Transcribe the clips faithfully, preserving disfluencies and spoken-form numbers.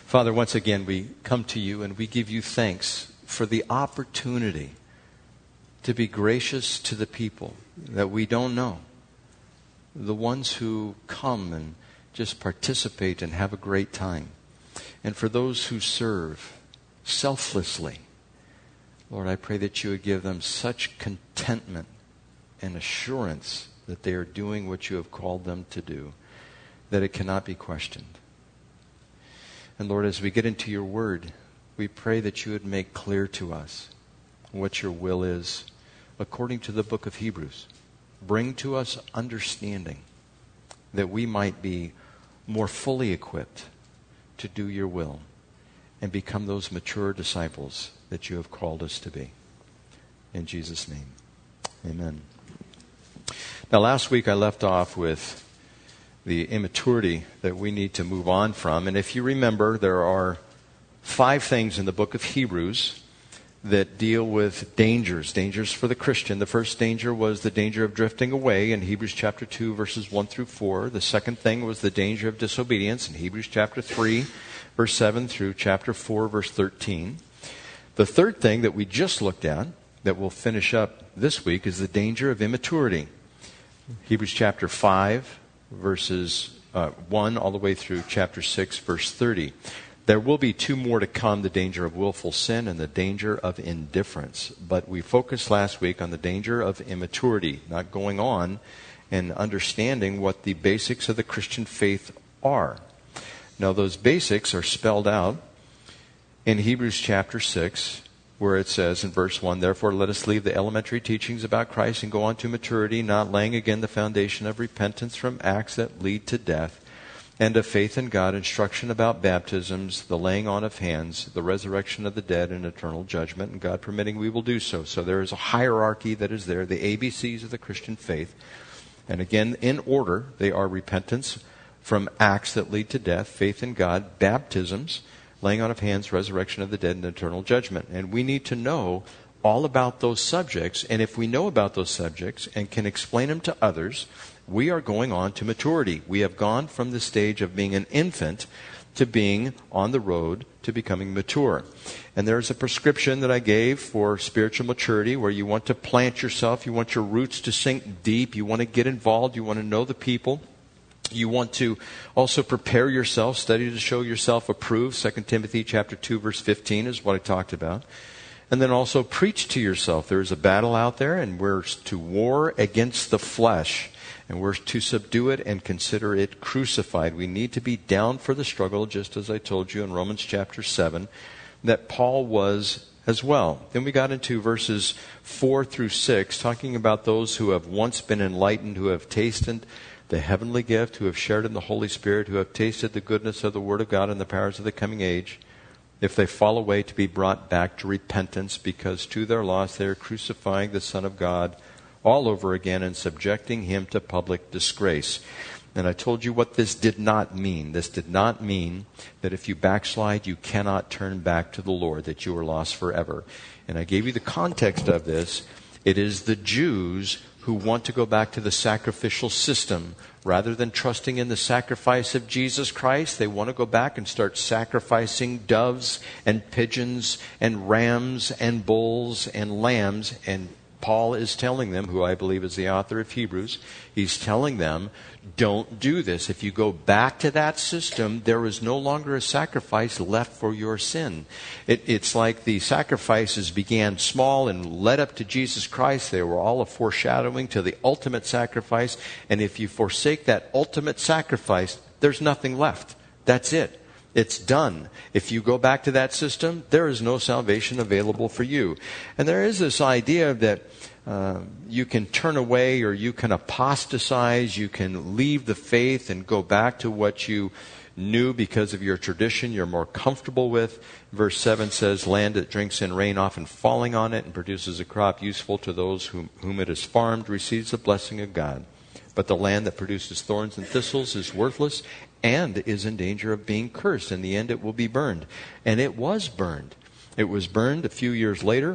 Father, once again, we come to you and we give you thanks for the opportunity to be gracious to the people that we don't know, the ones who come and just participate and have a great time, and for those who serve selflessly. Lord, I pray that you would give them such contentment and assurance that they are doing what you have called them to do, that it cannot be questioned. And Lord, as we get into your word, we pray that you would make clear to us what your will is according to the book of Hebrews. Bring to us understanding that we might be more fully equipped to do your will and become those mature disciples that you have called us to be. In Jesus' name, amen. Now, last week I left off with the immaturity that we need to move on from. And if you remember, there are five things in the book of Hebrews that deal with dangers, dangers for the Christian. The first danger was the danger of drifting away in Hebrews chapter two, verses one through four. The second thing was the danger of disobedience in Hebrews chapter three, verse seven through chapter four, verse thirteen. The third thing that we just looked at, that we'll finish up this week, is the danger of immaturity. Hebrews chapter five, verses uh, one all the way through chapter six, verse thirty. There will be two more to come, the danger of willful sin and the danger of indifference. But we focused last week on the danger of immaturity, not going on and understanding what the basics of the Christian faith are. Now, those basics are spelled out in Hebrews chapter six, where it says in verse one, "Therefore let us leave the elementary teachings about Christ and go on to maturity, not laying again the foundation of repentance from acts that lead to death, and of faith in God, instruction about baptisms, the laying on of hands, the resurrection of the dead, and eternal judgment. And God permitting, we will do so." So there is a hierarchy that is there, the A B Cs of the Christian faith. And again, in order, they are repentance from acts that lead to death, faith in God, baptisms, laying on of hands, resurrection of the dead, and eternal judgment. And we need to know all about those subjects. And if we know about those subjects and can explain them to others, we are going on to maturity. We have gone from the stage of being an infant to being on the road to becoming mature. And there's a prescription that I gave for spiritual maturity, where you want to plant yourself, you want your roots to sink deep, you want to get involved, you want to know the people. You want to also prepare yourself, study to show yourself approved. Second Timothy chapter two, verse fifteen is what I talked about. And then also preach to yourself. There is a battle out there, and we're to war against the flesh. And we're to subdue it and consider it crucified. We need to be down for the struggle, just as I told you in Romans chapter seven, that Paul was as well. Then we got into verses four through six, talking about those who have once been enlightened, who have tasted the heavenly gift, who have shared in the Holy Spirit, who have tasted the goodness of the Word of God and the powers of the coming age. If they fall away, to be brought back to repentance, because to their loss they are crucifying the Son of God all over again and subjecting him to public disgrace. And I told you what this did not mean. This did not mean that if you backslide, you cannot turn back to the Lord, that you are lost forever. And I gave you the context of this. It is the Jews who want to go back to the sacrificial system. Rather than trusting in the sacrifice of Jesus Christ, they want to go back and start sacrificing doves and pigeons and rams and bulls and lambs. And Paul is telling them, who I believe is the author of Hebrews, he's telling them, don't do this. If you go back to that system, there is no longer a sacrifice left for your sin. It, it's like the sacrifices began small and led up to Jesus Christ. They were all a foreshadowing to the ultimate sacrifice. And if you forsake that ultimate sacrifice, there's nothing left. That's it. It's done. If you go back to that system, there is no salvation available for you. And there is this idea that uh, you can turn away, or you can apostatize, you can leave the faith and go back to what you knew because of your tradition you're more comfortable with. Verse seven says, "Land that drinks in rain, often falling on it, and produces a crop useful to those whom, whom it has farmed, receives the blessing of God. But the land that produces thorns and thistles is worthless and is in danger of being cursed. In the end, it will be burned." And it was burned. It was burned a few years later.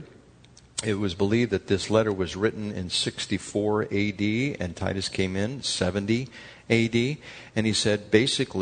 It was believed that this letter was written in sixty-four A D, and Titus came in seventy A D. And he said, basically,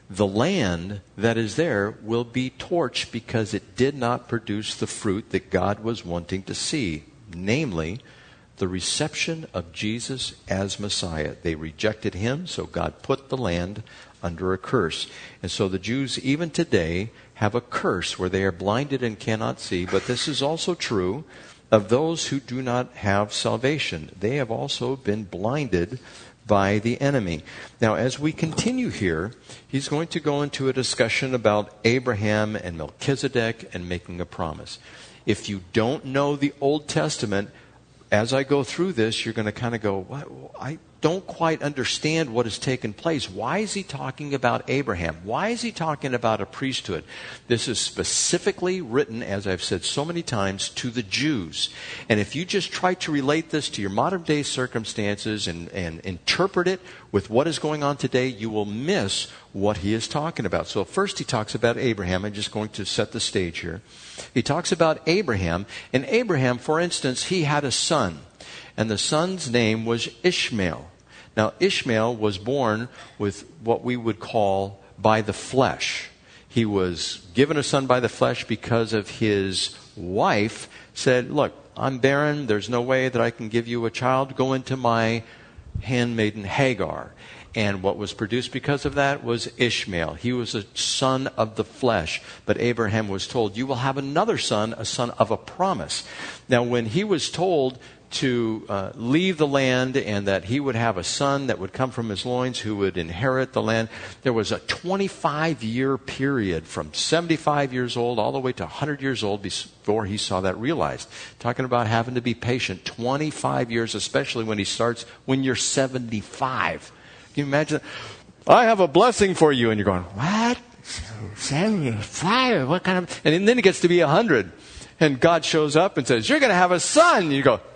the land that is there will be torched because it did not produce the fruit that God was wanting to see, namely, the reception of Jesus as Messiah. They rejected him, so God put the land under a curse. And so the Jews, even today, have a curse where they are blinded and cannot see. But this is also true of those who do not have salvation. They have also been blinded by the enemy. Now, as we continue here, he's going to go into a discussion about Abraham and Melchizedek and making a promise. If you don't know the Old Testament, as I go through this, you're going to kind of go, what? I don't quite understand what has taken place. Why is he talking about Abraham? Why is he talking about a priesthood? This is specifically written, as I've said so many times, to the Jews. And if you just try to relate this to your modern day circumstances and, and interpret it with what is going on today, you will miss what he is talking about. So first he talks about Abraham. I'm just going to set the stage here. He talks about Abraham. And Abraham, for instance, he had a son. And the son's name was Ishmael. Now, Ishmael was born with what we would call by the flesh. He was given a son by the flesh because of his wife said, look, I'm barren. There's no way that I can give you a child. Go into my handmaiden Hagar. And what was produced because of that was Ishmael. He was a son of the flesh. But Abraham was told, you will have another son, a son of a promise. Now, when he was told to uh, leave the land and that he would have a son that would come from his loins who would inherit the land, there was a twenty-five year period from seventy-five years old all the way to one hundred years old before he saw that realized. Talking about having to be patient, twenty-five years, especially when he starts when you're seventy-five. Can you imagine? I have a blessing for you. And you're going, what? seventy-five? What kind of... And then it gets to be one hundred. And God shows up and says, you're going to have a son. You go,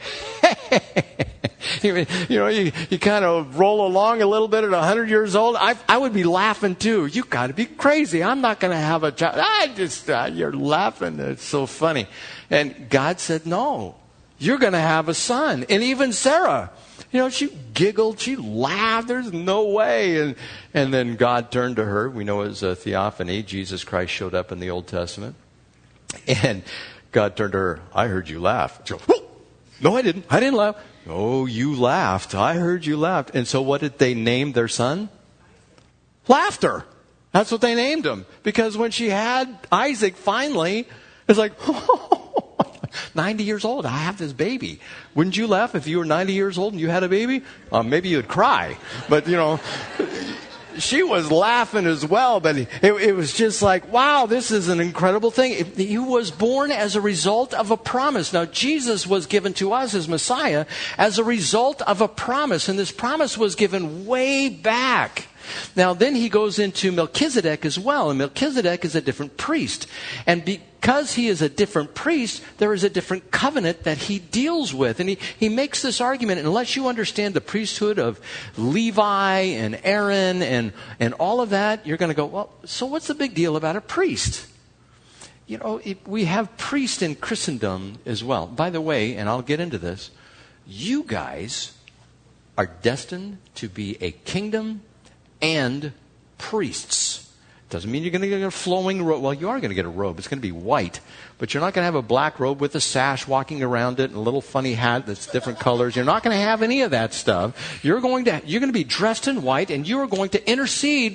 you know, you, you kind of roll along a little bit at one hundred years old. I, I would be laughing too. You got to be crazy. I'm not going to have a child. I just, uh, you're laughing. It's so funny. And God said, no, you're going to have a son. And even Sarah, you know, she giggled, she laughed. There's no way. And, and then God turned to her. We know it was a theophany. Jesus Christ showed up in the Old Testament. And God turned to her, I heard you laugh. She goes, oh, no, I didn't. I didn't laugh. Oh, you laughed. I heard you laughed. And so what did they name their son? Laughter. That's what they named him. Because when she had Isaac finally, it's like, oh, ninety years old, I have this baby. Wouldn't you laugh if you were ninety years old and you had a baby? Uh, maybe you'd cry. But, you know... She was laughing as well, but it, it was just like, wow, this is an incredible thing. It, he was born as a result of a promise. Now, Jesus was given to us as Messiah as a result of a promise, and this promise was given way back. Now, then he goes into Melchizedek as well, and Melchizedek is a different priest. And because he is a different priest, there is a different covenant that he deals with. And he, he makes this argument, unless you understand the priesthood of Levi and Aaron and, and all of that, you're going to go, well, so what's the big deal about a priest? You know, it, we have priests in Christendom as well. By the way, and I'll get into this, you guys are destined to be a kingdom and priests. Doesn't mean you're going to get a flowing robe. Well, you are going to get a robe. It's going to be white. But you're not going to have a black robe with a sash walking around it and a little funny hat that's different colors. You're not going to have any of that stuff. You're going to, you're going to be dressed in white, and you are going to intercede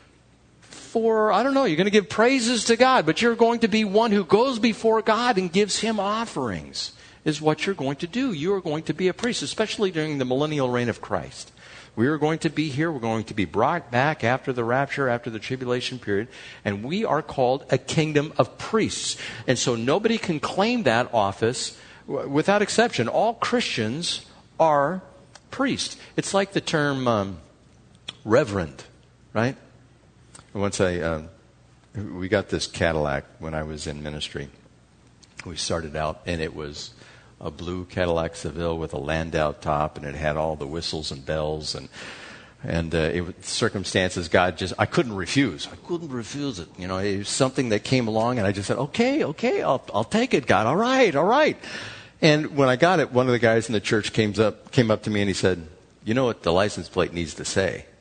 for, I don't know, you're going to give praises to God, but you're going to be one who goes before God and gives him offerings, is what you're going to do. You are going to be a priest, especially during the millennial reign of Christ. We are going to be here. We're going to be brought back after the rapture, after the tribulation period. And we are called a kingdom of priests. And so nobody can claim that office without exception. All Christians are priests. It's like the term um, reverend, right? Once I, uh, we got this Cadillac when I was in ministry. We started out and it was a blue Cadillac Seville with a Landau top, and it had all the whistles and bells, and and uh, it circumstances God just, I couldn't refuse. I couldn't refuse it. You know, it was something that came along, and I just said, okay, okay, I'll I'll take it, God. All right, all right. And when I got it, one of the guys in the church came up came up to me and he said, you know what the license plate needs to say?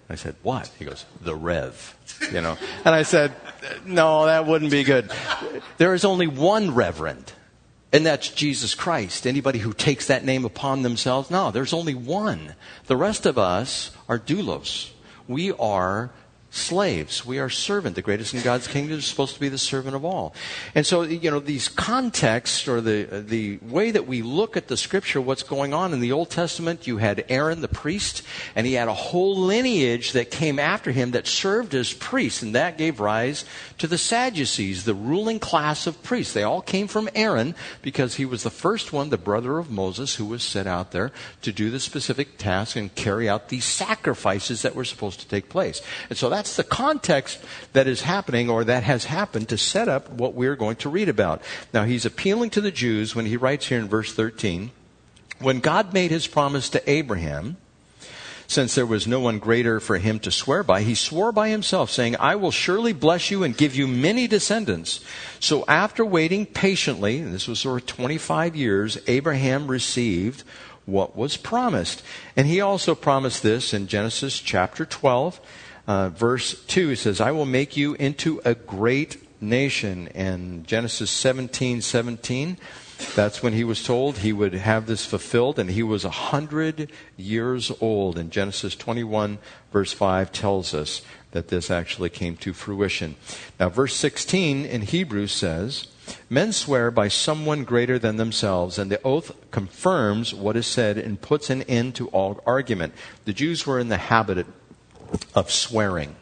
I said, what? He goes, the Rev, you know. And I said, no, that wouldn't be good. There is only one Reverend, and that's Jesus Christ. Anybody who takes that name upon themselves, no, there's only one. The rest of us are doulos. We are slaves. We are servant. The greatest in God's kingdom is supposed to be the servant of all. And so, you know, these contexts or the the way that we look at the scripture, what's going on in the Old Testament, you had Aaron the priest, and he had a whole lineage that came after him that served as priests, and that gave rise to the Sadducees, the ruling class of priests. They all came from Aaron because he was the first one, the brother of Moses, who was set out there to do the specific task and carry out these sacrifices that were supposed to take place. And so that's That's the context that is happening, or that has happened, to set up what we're going to read about. Now, he's appealing to the Jews when he writes here in verse thirteen, when God made his promise to Abraham, since there was no one greater for him to swear by, he swore by himself, saying, I will surely bless you and give you many descendants. So after waiting patiently, and this was sort of twenty-five years, Abraham received what was promised. And he also promised this in Genesis chapter twelve. Uh, verse two, he says, I will make you into a great nation. And Genesis seventeen seventeen, that's when he was told he would have this fulfilled. And he was a hundred years old. And Genesis twenty-one verse five tells us that this actually came to fruition. Now, verse sixteen in Hebrews says, men swear by someone greater than themselves, and the oath confirms what is said and puts an end to all argument. The Jews were in the habit of swearing.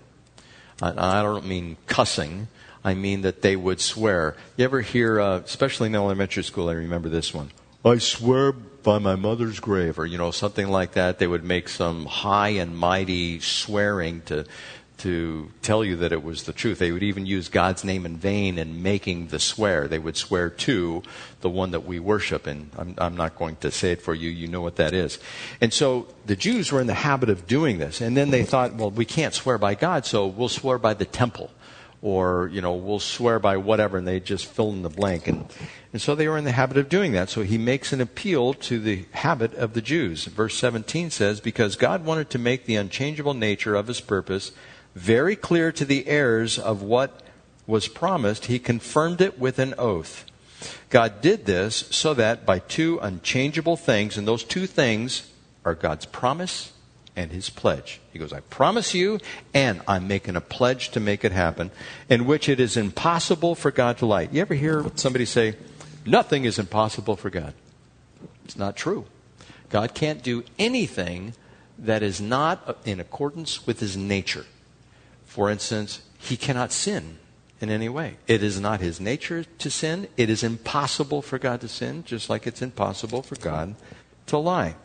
I don't mean cussing. I mean that they would swear. You ever hear, uh, especially in elementary school, I remember this one. I swear by my mother's grave, or, you know, something like that. They would make some high and mighty swearing to to tell you that it was the truth. They would even use God's name in vain in making the swear. They would swear to the one that we worship, and I'm, I'm not going to say it for you. You know what that is. And so the Jews were in the habit of doing this, and then they thought, well, we can't swear by God, so we'll swear by the temple, or, you know, we'll swear by whatever, and they just fill in the blank. And, and so they were in the habit of doing that. So he makes an appeal to the habit of the Jews. Verse seventeen says, because God wanted to make the unchangeable nature of his purpose very clear to the heirs of what was promised, he confirmed it with an oath. God did this so that by two unchangeable things, and those two things are God's promise and his pledge. He goes, I promise you, and I'm making a pledge to make it happen, in which it is impossible for God to lie. You ever hear somebody say, nothing is impossible for God? It's not true. God can't do anything that is not in accordance with his nature. For instance, he cannot sin in any way. It is not his nature to sin. It is impossible for God to sin, just like it's impossible for God to lie.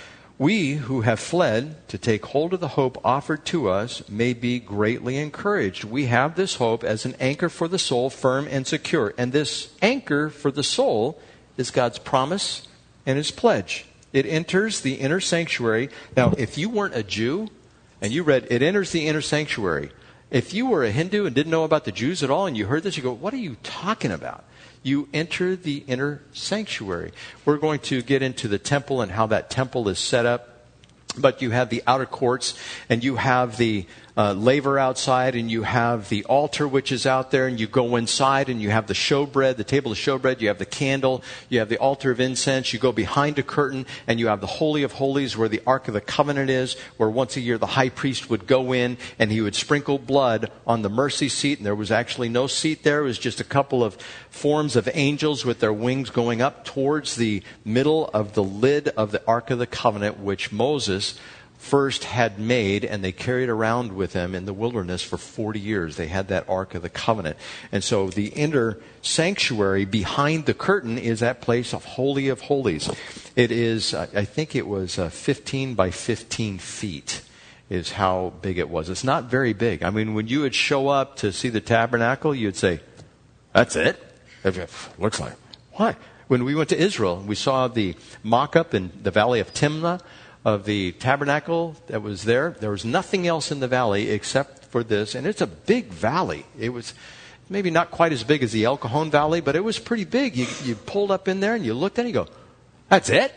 We who have fled to take hold of the hope offered to us may be greatly encouraged. We have this hope as an anchor for the soul, firm and secure. And this anchor for the soul is God's promise and his pledge. It enters the inner sanctuary. Now, if you weren't a Jew, and you read, it enters the inner sanctuary. If you were a Hindu and didn't know about the Jews at all, and you heard this, you go, what are you talking about? You enter the inner sanctuary. We're going to get into the temple and how that temple is set up. But you have the outer courts, and you have the uh, laver outside, and you have the altar which is out there, and you go inside, and you have the showbread, the table of showbread, you have the candle, you have the altar of incense, you go behind a curtain, and you have the Holy of Holies where the Ark of the Covenant is, where once a year the high priest would go in, and he would sprinkle blood on the mercy seat, and there was actually no seat there. It was just a couple of forms of angels with their wings going up towards the middle of the lid of the Ark of the Covenant, which Moses first had made, and they carried around with them in the wilderness for forty years. They had that Ark of the Covenant. And so the inner sanctuary behind the curtain is that place of Holy of Holies. It is, I think it was uh, fifteen by fifteen feet is how big it was. It's not very big. I mean, when you would show up to see the tabernacle, you'd say, that's it? Looks like. Why? When we went to Israel, we saw the mock-up in the valley of Timnah of the tabernacle that was there. There was nothing else in the valley except for this. And it's a big valley. It was maybe not quite as big as the El Cajon Valley, but it was pretty big. You, you pulled up in there and you looked and you go, that's it?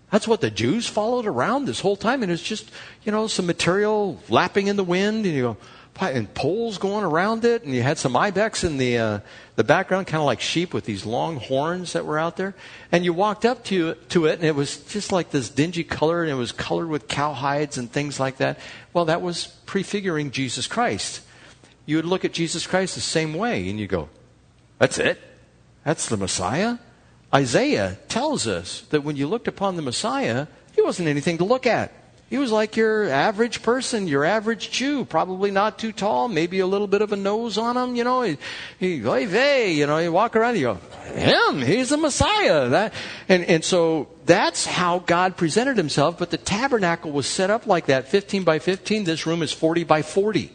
That's what the Jews followed around this whole time. And it's just, you know, some material lapping in the wind, and you go, and poles going around it, and you had some ibex in the uh, the background, kind of like sheep with these long horns that were out there. And you walked up to to it, and it was just like this dingy color, and it was colored with cow hides and things like that. Well, that was prefiguring Jesus Christ. You would look at Jesus Christ the same way, and you go, that's it? That's the Messiah? Isaiah tells us that when you looked upon the Messiah, he wasn't anything to look at. He was like your average person, your average Jew, probably not too tall, maybe a little bit of a nose on him, you know. He, he oy vey, you know, you walk around and you go, him, he's the Messiah. That, and, and so that's how God presented himself, but the tabernacle was set up like that, fifteen by fifteen. This room is forty by forty.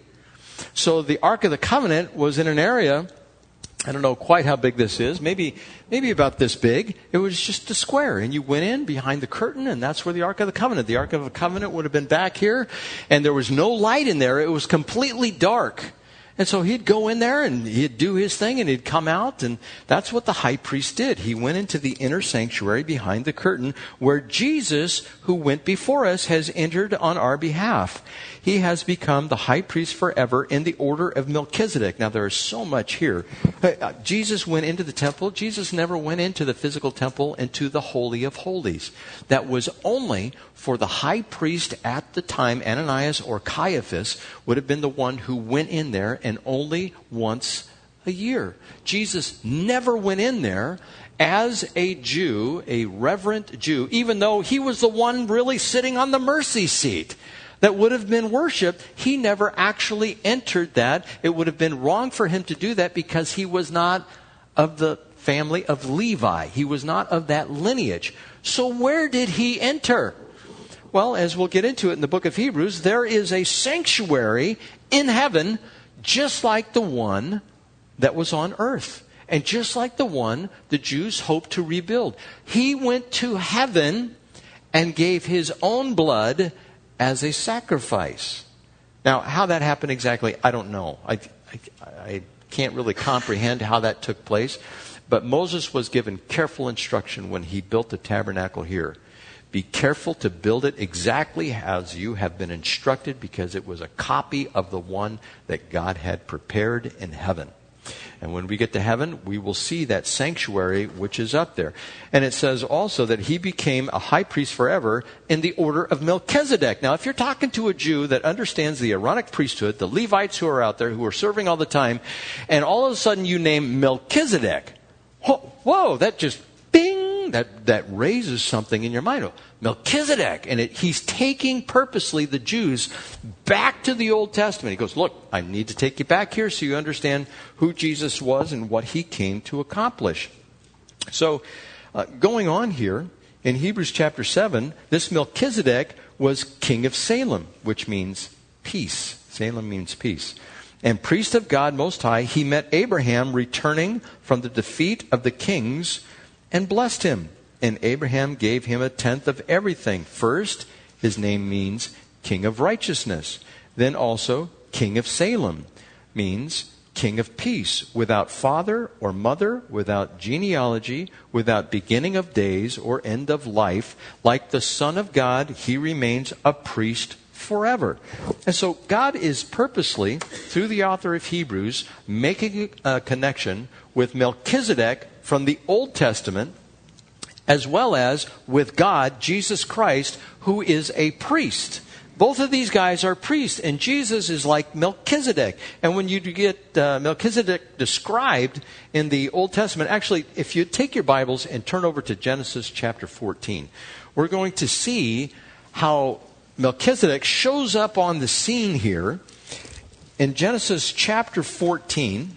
So the Ark of the Covenant was in an area, I don't know quite how big this is, maybe maybe about this big. It was just a square, and you went in behind the curtain, and that's where the Ark of the Covenant. The Ark of the Covenant would have been back here, and there was no light in there. It was completely dark. And so he'd go in there, and he'd do his thing, and he'd come out, and that's what the high priest did. He went into the inner sanctuary behind the curtain, where Jesus, who went before us, has entered on our behalf. He has become the high priest forever in the order of Melchizedek. Now, there is so much here. Jesus went into the temple. Jesus never went into the physical temple, into the Holy of Holies. That was only for the high priest at the time. Ananias or Caiaphas would have been the one who went in there, and only once a year. Jesus never went in there as a Jew, a reverent Jew, even though he was the one really sitting on the mercy seat that would have been worshipped. He never actually entered that. It would have been wrong for him to do that because he was not of the family of Levi. He was not of that lineage. So where did he enter? Well, as we'll get into it in the book of Hebrews, there is a sanctuary in heaven just like the one that was on earth, and just like the one the Jews hoped to rebuild. He went to heaven and gave his own blood as a sacrifice. Now, how that happened exactly, I don't know. I, I, I can't really comprehend how that took place. But Moses was given careful instruction when he built the tabernacle here. Be careful to build it exactly as you have been instructed, because it was a copy of the one that God had prepared in heaven. And when we get to heaven, we will see that sanctuary which is up there. And it says also that he became a high priest forever in the order of Melchizedek. Now, if you're talking to a Jew that understands the Aaronic priesthood, the Levites who are out there, who are serving all the time, and all of a sudden you name Melchizedek, whoa, that just bing, that, that raises something in your mind. Melchizedek. And it, he's taking purposely the Jews back to the Old Testament. He goes, look, I need to take you back here so you understand who Jesus was and what he came to accomplish. So uh, going on here, in Hebrews chapter seven, this Melchizedek was king of Salem, which means peace. Salem means peace. And priest of God Most High, he met Abraham returning from the defeat of the kings and blessed him. And Abraham gave him a tenth of everything. First, his name means King of Righteousness. Then also, King of Salem means King of Peace, without father or mother, without genealogy, without beginning of days or end of life. Like the Son of God, he remains a priest forever. And so God is purposely, through the author of Hebrews, making a connection with Melchizedek from the Old Testament, as well as with God, Jesus Christ, who is a priest. Both of these guys are priests, and Jesus is like Melchizedek. And when you get uh, Melchizedek described in the Old Testament, actually, if you take your Bibles and turn over to Genesis chapter fourteen, we're going to see how Melchizedek shows up on the scene here. In Genesis chapter fourteen,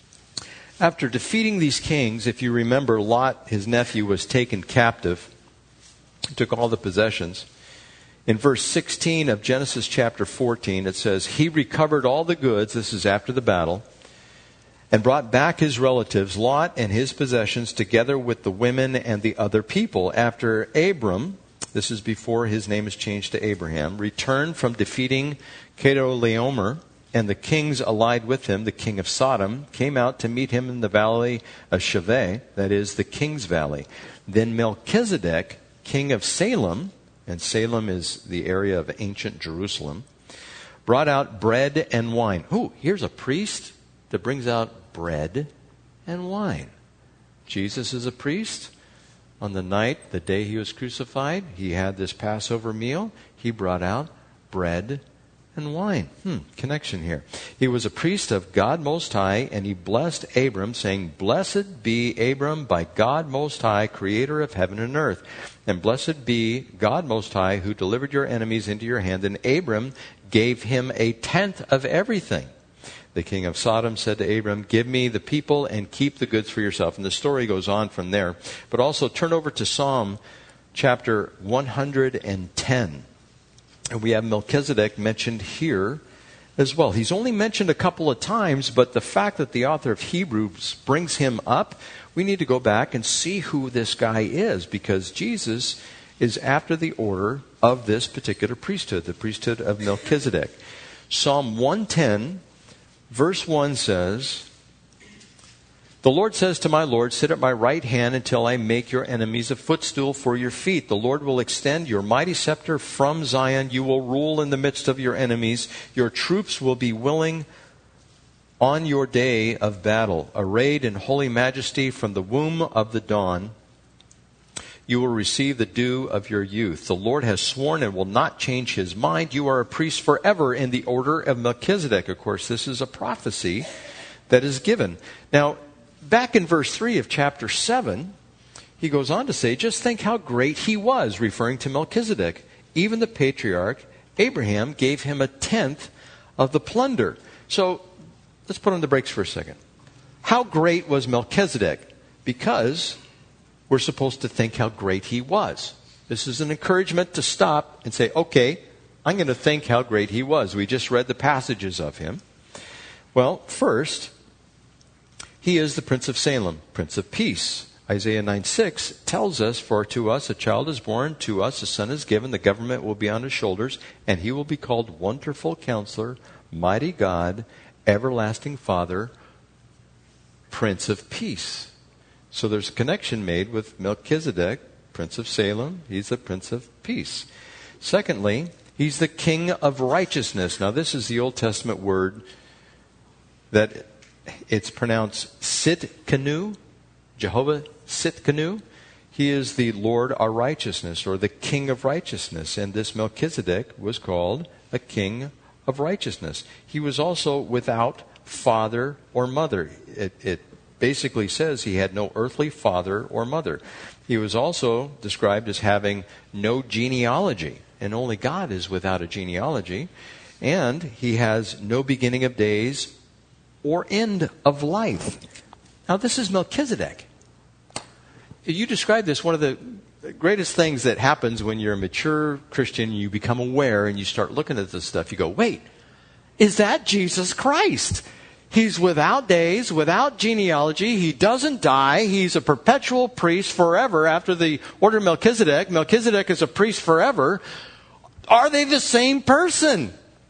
after defeating these kings, if you remember, Lot, his nephew, was taken captive. He took all the possessions. In verse sixteen of Genesis chapter fourteen, it says, he recovered all the goods, this is after the battle, and brought back his relatives, Lot and his possessions, together with the women and the other people. After Abram, this is before his name is changed to Abraham, returned from defeating Chedorlaomer, and the kings allied with him, the king of Sodom, came out to meet him in the valley of Shaveh, that is, the king's valley. Then Melchizedek king of Salem, and Salem is the area of ancient Jerusalem, brought out bread and wine. Ooh, here's a priest that brings out bread and wine. Jesus is a priest. On the night, the day he was crucified, he had this Passover meal. He brought out bread and wine. Hmm, connection here. He was a priest of God Most High, and he blessed Abram, saying, "Blessed be Abram by God Most High, creator of heaven and earth. And blessed be God Most High, who delivered your enemies into your hand." And Abram gave him a tenth of everything. The king of Sodom said to Abram, "Give me the people and keep the goods for yourself." And the story goes on from there. But also turn over to Psalm chapter one hundred ten. And we have Melchizedek mentioned here as well. He's only mentioned a couple of times, but the fact that the author of Hebrews brings him up, we need to go back and see who this guy is, because Jesus is after the order of this particular priesthood, the priesthood of Melchizedek. Psalm one ten, verse one says, "The Lord says to my Lord, sit at my right hand until I make your enemies a footstool for your feet. The Lord will extend your mighty scepter from Zion. You will rule in the midst of your enemies. Your troops will be willing on your day of battle. Arrayed in holy majesty from the womb of the dawn, you will receive the dew of your youth. The Lord has sworn and will not change his mind. You are a priest forever in the order of Melchizedek." Of course, this is a prophecy that is given. Now, back in verse three of chapter seven, he goes on to say, "Just think how great he was," referring to Melchizedek. "Even the patriarch Abraham gave him a tenth of the plunder." So let's put on the brakes for a second. How great was Melchizedek? Because we're supposed to think how great he was. This is an encouragement to stop and say, okay, I'm going to think how great he was. We just read the passages of him. Well, first, he is the Prince of Salem, Prince of Peace. Isaiah nine six tells us, "For to us a child is born, to us a son is given, the government will be on his shoulders, and he will be called Wonderful Counselor, Mighty God, Everlasting Father, Prince of Peace." So there's a connection made with Melchizedek, Prince of Salem. He's the Prince of Peace. Secondly, he's the King of Righteousness. Now this is the Old Testament word that it's pronounced Sitkanu, Jehovah Sitkanu. He is the Lord our righteousness, or the King of Righteousness. And this Melchizedek was called a King of Righteousness. He was also without father or mother. It, it basically says he had no earthly father or mother. He was also described as having no genealogy, and only God is without a genealogy. And he has no beginning of days or end of life. Now this is Melchizedek. You describe this, one of the greatest things that happens when you're a mature Christian, you become aware and you start looking at this stuff, you go, wait, is that Jesus Christ? He's without days, without genealogy. He doesn't die. He's a perpetual priest forever after the order of Melchizedek. Melchizedek is a priest forever. Are they the same person?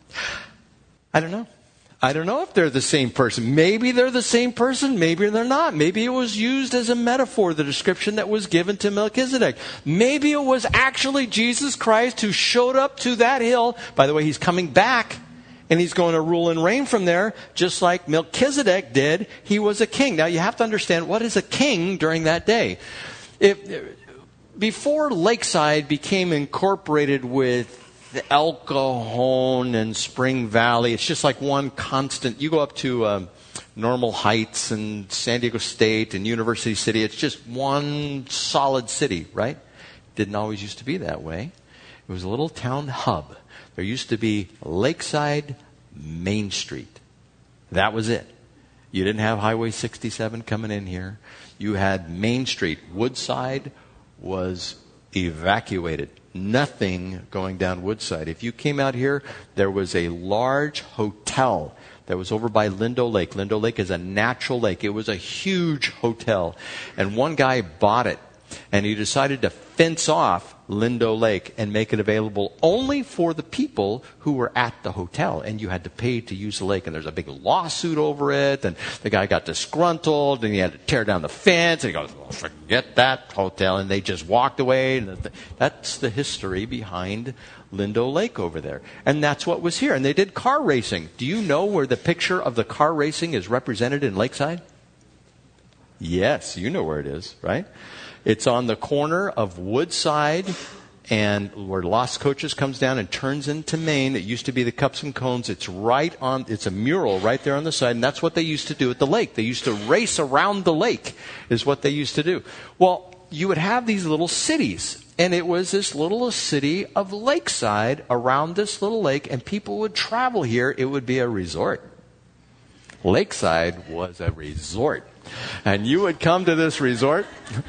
I don't know. I don't know if they're the same person. Maybe they're the same person. Maybe they're not. Maybe it was used as a metaphor, the description that was given to Melchizedek. Maybe it was actually Jesus Christ who showed up to that hill. By the way, he's coming back. And he's going to rule and reign from there, just like Melchizedek did. He was a king. Now, you have to understand, what is a king during that day? If, before Lakeside became incorporated with El Cajon and Spring Valley, it's just like one constant. You go up to um, Normal Heights and San Diego State and University City. It's just one solid city, right? Didn't always used to be that way. It was a little town hub. There used to be Lakeside Main Street. That was it. You didn't have Highway sixty-seven coming in here. You had Main Street. Woodside was evacuated. Nothing going down Woodside. If you came out here, there was a large hotel that was over by Lindo Lake. Lindo Lake is a natural lake. It was a huge hotel. And one guy bought it And he decided to fence off Lindo Lake and make it available only for the people who were at the hotel. And you had to pay to use the lake. And there's a big lawsuit over it. And the guy got disgruntled and he had to tear down the fence. And he goes, well, forget that hotel. And they just walked away. And that's the history behind Lindo Lake over there. And that's what was here. And they did car racing. Do you know where the picture of the car racing is represented in Lakeside? Yes, you know where it is, right? It's on the corner of Woodside and where Las Cochas comes down and turns into Maine. It used to be the Cups and Cones. It's right on, it's a mural right there on the side. And that's what they used to do at the lake. They used to race around the lake is what they used to do. Well, you would have these little cities. And it was this little city of Lakeside around this little lake. And people would travel here. It would be a resort. Lakeside was a resort. And you would come to this resort.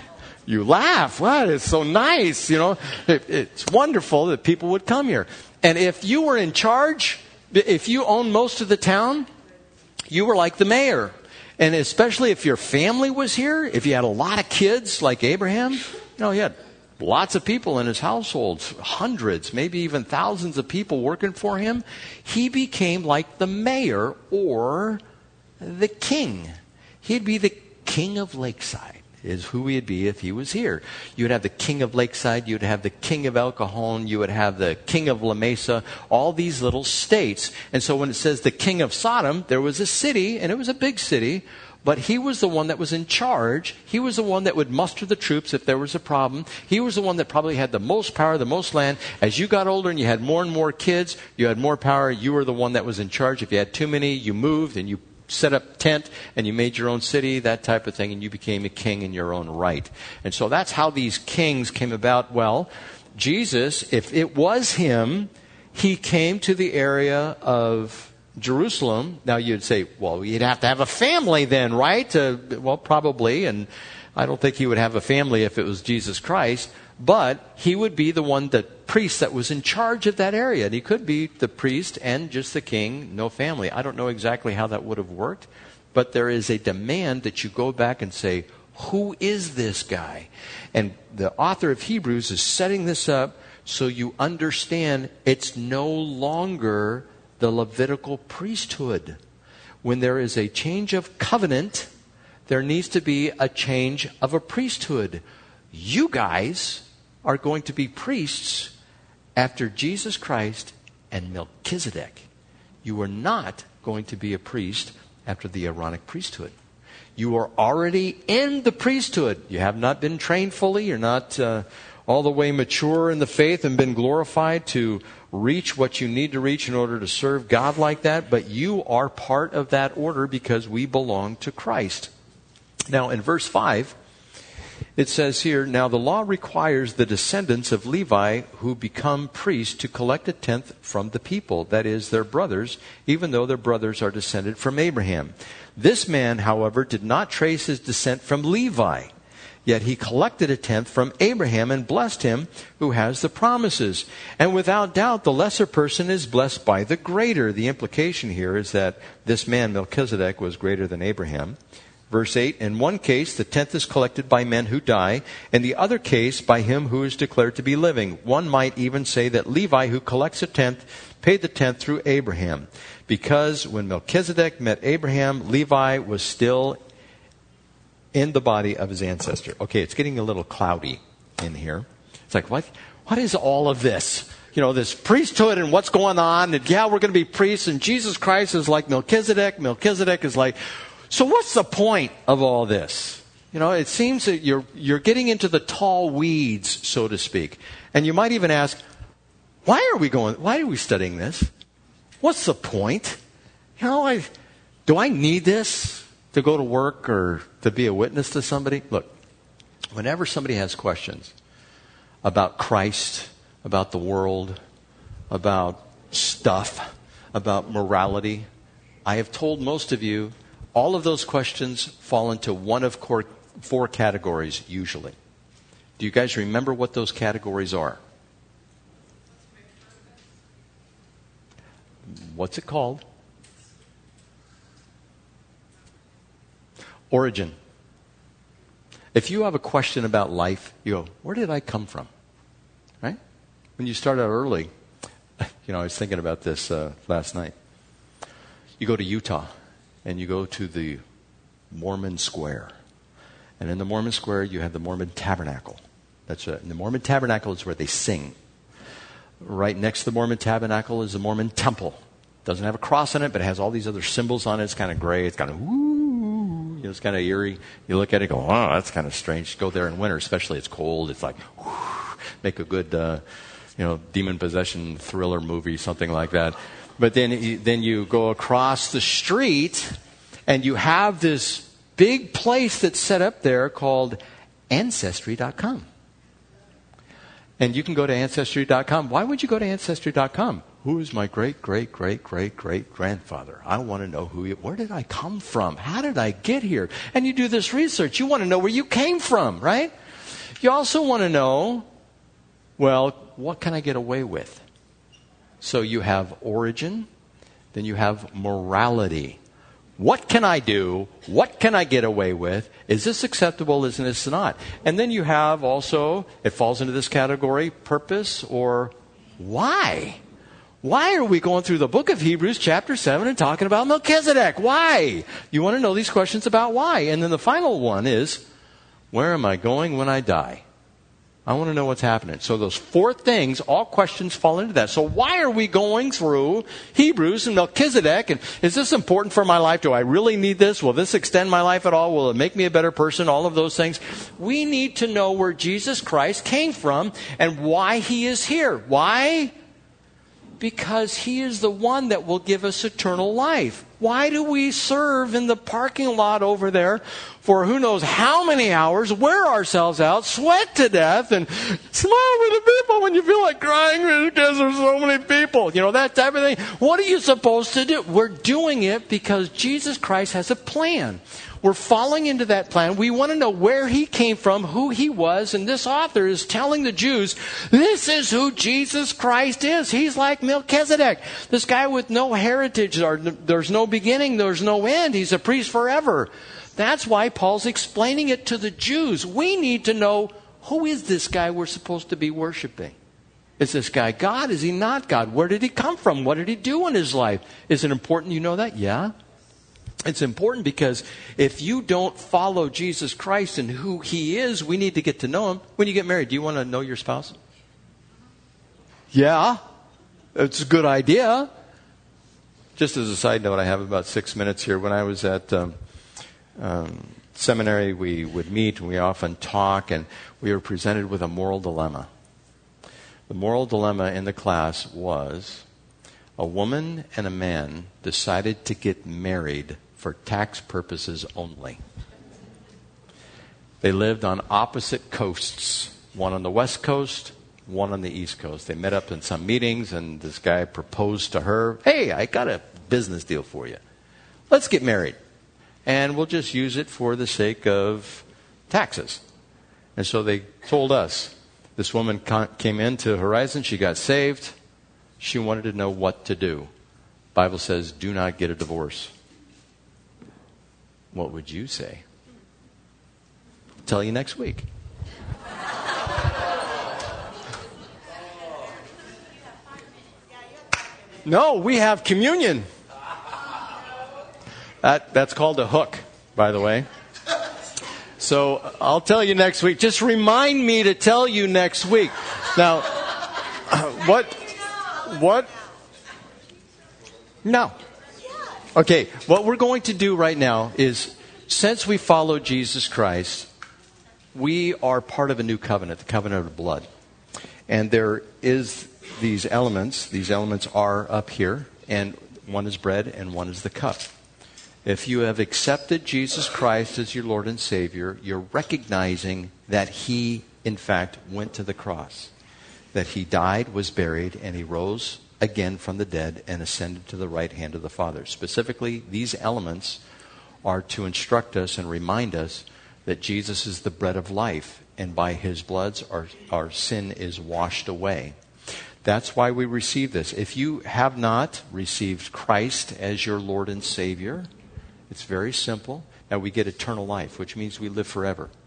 You laugh. What? It's so nice. You know, it, it's wonderful that people would come here. And if you were in charge, if you owned most of the town, you were like the mayor. And especially if your family was here, if you had a lot of kids like Abraham, you know, he had lots of people in his household, hundreds, maybe even thousands of people working for him. He became like the mayor or the king. He'd be the king of Lakeside, is who he'd be if he was here. You would have the king of Lakeside, you'd have the king of El Cajon, you would have the king of La Mesa, all these little states. And so when it says the king of Sodom, there was a city, and it was a big city, but he was the one that was in charge. He was the one that would muster the troops if there was a problem. He was the one that probably had the most power, the most land. As you got older and you had more and more kids, you had more power. You were the one that was in charge. If you had too many, you moved and you set up tent and you made your own city, that type of thing, and you became a king in your own right. And so that's how these kings came about. Well, Jesus, if it was him, he came to the area of Jerusalem. Now you'd say, well, you'd have to have a family then, right? Uh, well, probably. And I don't think he would have a family if it was Jesus Christ. But he would be the one, the priest that was in charge of that area. And he could be the priest and just the king, no family. I don't know exactly how that would have worked. But there is a demand that you go back and say, who is this guy? And the author of Hebrews is setting this up so you understand it's no longer the Levitical priesthood. When there is a change of covenant, there needs to be a change of a priesthood. You guys are going to be priests after Jesus Christ and Melchizedek. You are not going to be a priest after the Aaronic priesthood. You are already in the priesthood. You have not been trained fully. You're not uh, all the way mature in the faith and been glorified to reach what you need to reach in order to serve God like that. But you are part of that order because we belong to Christ. Now in verse five, it says here, now the law requires the descendants of Levi who become priests to collect a tenth from the people, that is, their brothers, even though their brothers are descended from Abraham. This man, however, did not trace his descent from Levi, yet he collected a tenth from Abraham and blessed him who has the promises. And without doubt, the lesser person is blessed by the greater. The implication here is that this man, Melchizedek, was greater than Abraham. Verse eight, in one case, the tenth is collected by men who die, in the other case, by him who is declared to be living. One might even say that Levi, who collects a tenth, paid the tenth through Abraham. Because when Melchizedek met Abraham, Levi was still in the body of his ancestor. Okay, it's getting a little cloudy in here. It's like, what? What is all of this? You know, this priesthood and what's going on. And yeah, we're going to be priests, and Jesus Christ is like Melchizedek. Melchizedek is like... So what's the point of all this? You know, it seems that you're you're getting into the tall weeds, so to speak. And you might even ask, why are we going, why are we studying this? What's the point? You know, I, do I need this to go to work or to be a witness to somebody? Look, whenever somebody has questions about Christ, about the world, about stuff, about morality, I have told most of you, all of those questions fall into one of four categories usually. Do you guys remember what those categories are? What's it called? Origin. If you have a question about life, you go, where did I come from? Right? When you start out early, you know, I was thinking about this uh, last night. You go to Utah, and you go to the Mormon Square. And in the Mormon Square, you have the Mormon Tabernacle. That's a, and the Mormon Tabernacle is where they sing. Right next to the Mormon Tabernacle is the Mormon Temple. Doesn't have a cross on it, but it has all these other symbols on it. It's kind of gray. It's kind of woo. You know, it's kind of eerie. You look at it and go, oh, that's kind of strange. Go there in winter, especially it's cold. It's like, whoo, make a good, uh, you know, demon possession thriller movie, something like that. But then, then you go across the street, and you have this big place that's set up there called Ancestry dot com. And you can go to Ancestry dot com. Why would you go to Ancestry dot com? Who is my great, great, great, great, great grandfather? I want to know who he, where did I come from? How did I get here? And you do this research. You want to know where you came from, right? You also want to know, well, what can I get away with? So you have origin, then you have morality. What can I do? What can I get away with? Is this acceptable? Is this not? And then you have also, it falls into this category, purpose or why. Why are we going through the book of Hebrews chapter seven and talking about Melchizedek? Why? You want to know these questions about why. And then the final one is, where am I going when I die? I want to know what's happening. So those four things, all questions fall into that. So why are we going through Hebrews and Melchizedek? And is this important for my life? Do I really need this? Will this extend my life at all? Will it make me a better person? All of those things. We need to know where Jesus Christ came from and why he is here. Why? Because he is the one that will give us eternal life. Why do we serve in the parking lot over there for who knows how many hours, wear ourselves out, sweat to death, and smile with the people when you feel like crying because there's so many people? You know, that type of thing. What are you supposed to do? We're doing it because Jesus Christ has a plan. We're falling into that plan. We want to know where he came from, who he was, and this author is telling the Jews, this is who Jesus Christ is. He's like Melchizedek, this guy with no heritage. There's no beginning, there's no end. He's a priest forever. That's why Paul's explaining it to the Jews. We need to know, who is this guy we're supposed to be worshiping? Is this guy God? Is he not God? Where did he come from? What did he do in his life? Is it important you know that? Yeah. It's important because if you don't follow Jesus Christ and who he is, we need to get to know him. When you get married, do you want to know your spouse? Yeah, it's a good idea. Just as a side note, I have about six minutes here. When I was at um, um, seminary, we would meet and we often talk, and we were presented with a moral dilemma. The moral dilemma in the class was a woman and a man decided to get married for tax purposes only. They lived on opposite coasts, one on the West Coast, one on the East Coast. They met up in some meetings, and this guy proposed to her, hey, I got a business deal for you. Let's get married. And we'll just use it for the sake of taxes. And so they told us. This woman came into Horizon. She got saved. She wanted to know what to do. The Bible says, do not get a divorce. What would you say? Tell you next week. No, we have communion. That, that's called a hook, by the way. So I'll tell you next week. Just remind me to tell you next week. Now, what? What? No. Okay, what we're going to do right now is, since we follow Jesus Christ, we are part of a new covenant, the covenant of blood. And there is these elements. These elements are up here, and one is bread and one is the cup. If you have accepted Jesus Christ as your Lord and Savior, you're recognizing that he, in fact, went to the cross. That he died, was buried, and he rose again from the dead and ascended to the right hand of the Father. Specifically, these elements are to instruct us and remind us that Jesus is the bread of life, and by his blood our, our sin is washed away. That's why we receive this. If you have not received Christ as your Lord and Savior, it's very simple. Now we get eternal life, which means we live forever.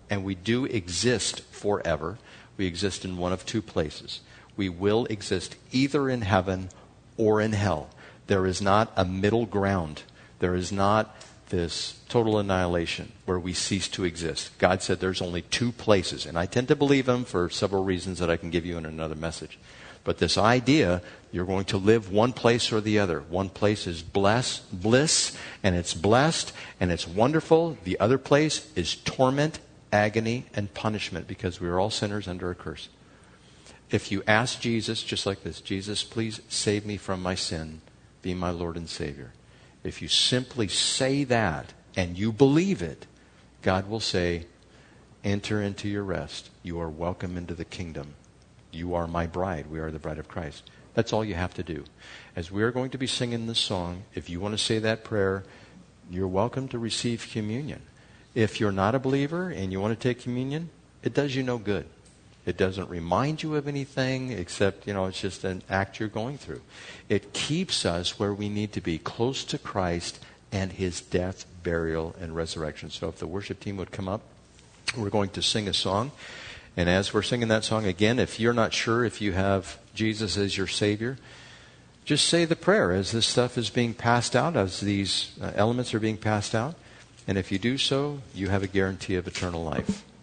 and we do exist forever. We exist in one of two places. We will exist either in heaven or in hell. There is not a middle ground. There is not this total annihilation where we cease to exist. God said there's only two places, and I tend to believe him for several reasons that I can give you in another message. But this idea, you're going to live one place or the other. One place is bless, bliss, and it's blessed, and it's wonderful. The other place is torment, agony, and punishment, because we are all sinners under a curse. If you ask Jesus, just like this, Jesus, please save me from my sin, be my Lord and Savior. If you simply say that and you believe it, God will say, enter into your rest. You are welcome into the kingdom. You are my bride. We are the bride of Christ. That's all you have to do. As we are going to be singing this song, if you want to say that prayer, you're welcome to receive communion. If you're not a believer and you want to take communion, it does you no good. It doesn't remind you of anything except, you know, it's just an act you're going through. It keeps us where we need to be, close to Christ and his death, burial, and resurrection. So if the worship team would come up, we're going to sing a song. And as we're singing that song, again, if you're not sure if you have Jesus as your Savior, just say the prayer as this stuff is being passed out, as these uh, elements are being passed out. And if you do so, you have a guarantee of eternal life.